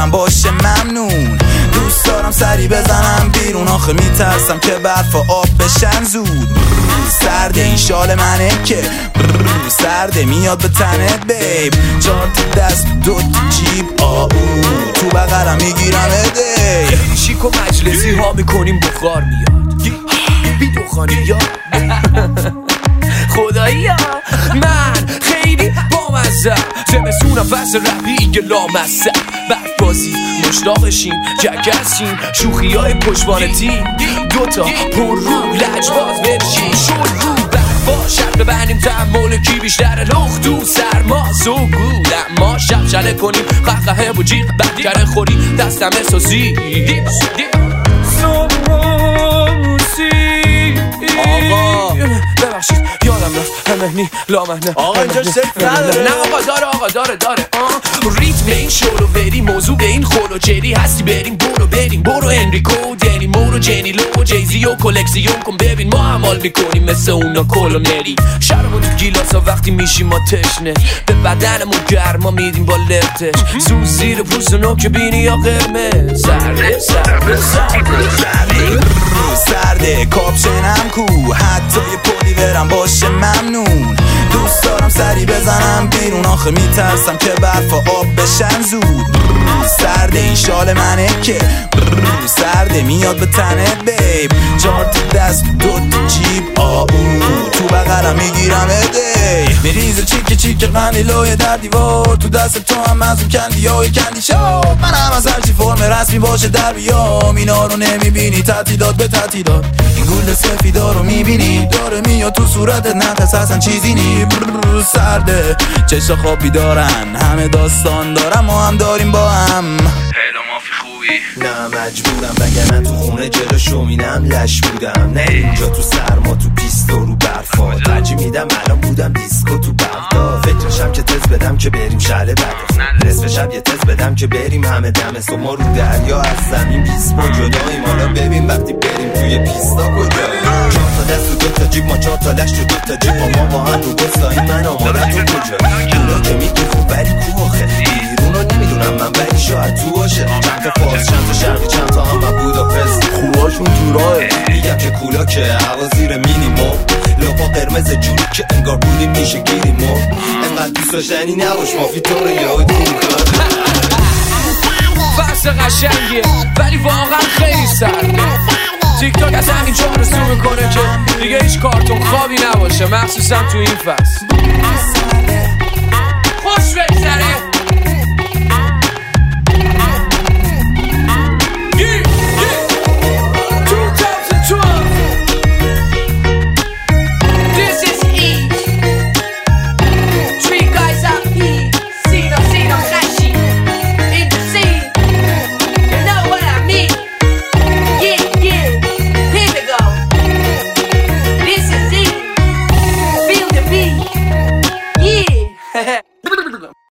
برم باشه ممنون. دوست دارم سری بزنم بیرون، آخه میترسم که برف و آب بشن زود. سرده این شال منه که سرده میاد به تنه بیب. 4 تا دست 2 تا جیب آو تو بغلم میگیرم اده. شیک و مجلسی ها میکنیم بخار میاد بی دخانی یا خدایی ها. من خیلی بامزه زمستونم فصل رپی لامصب. بعد بازی مشتاقشیم جگرسیم شوخی های پشتوانه تیم. 2 تا پر رو لجباز برشیم شد رو برفا شب ببندیم تحمل کی بیشتر لخ تو سرما سوگود. اما شب شله کنیم قهقه و جیغ بدکره خوری دستم احساسی آقا ببخشید یادم رفت همهنی لامهنه. آقا اینجا صرف نداره. نه آقا داره ریتم این شورو بریم موضوع به این خورو جری هستی بریم برو انریکو دنی مورو جنی لو جیزی و کلکسیون کن ببین ما عمال میکنیم مثل اونا کلونری. شرمون تو گیلاسا وقتی میشیم ما تشنه به بدنمون گرما میدیم با لفتش. سوز زیر پوست و نوک بینی یا قرمه سرده کاپشنم کو حتی یه پولی برم باشه ممنون. دوست دارم سری بزنم بیرون، آخه میترسم که برف و آب بشن زود. سرده این شال منه که سرده میاد به تنه بیب. 4 تا دست 2 تا جیب آو تو بغلم میگیرم اده. میریزه چیک قندیلوی در دیوار تو دست تو هم از اون کندی های کندی شاب. من هم از هرچی فرم رسمی باشه در بیام اینا رو نمیبینی تعطیلات به تعطیلات. این گل سفیدا رو میبینی داره میاد تو صورتت نقص اصلا چیزی نی. سرده چشا خوابی دارن همه داستان دارم ما هم داریم با هم. هلا مافی خوبی؟ نه مجبورم وگرنه تو خونه جلو شومینم لش بودم. نه اینجا تو سرما تو پیست و رو برفا ترجیح میدم الان بودم دیسکو تو بغداد. فکرشم که تز بدم که بریم شهر بعد نصف شب یه تز بدم که بریم همه دم صبح ما رو دریا از زمین 20 پا جداییم. حالا ببین وقتی بریم توی پیستا کجاییم. 4 تا دست و 2 تا جیب ما 4 تا لشت و 2 تا جیب ما با هم رو بستاییم. من آمادم تو کجایی اونا که میگی خوب ولی کو آخه بیرونو نمیدونم من ولی شاید تو باشه. چند تا فارس چند تا شرقی چند تا هم بوداپست خوباشون تو راه. میگم که کولا که هوا زیر مینیمو لپا قرمز جوری که انگار بودیم میشه گیریمو. انقدر دوست داشتنی نباش مافی تو رو یاد فصل قشنگیه ولی واقعا خیلی سرده. تیک تاک از همین جا رسو میکنه که دیگه هیچ کارتون خوابی نباشه مخصوصا تو این فصل.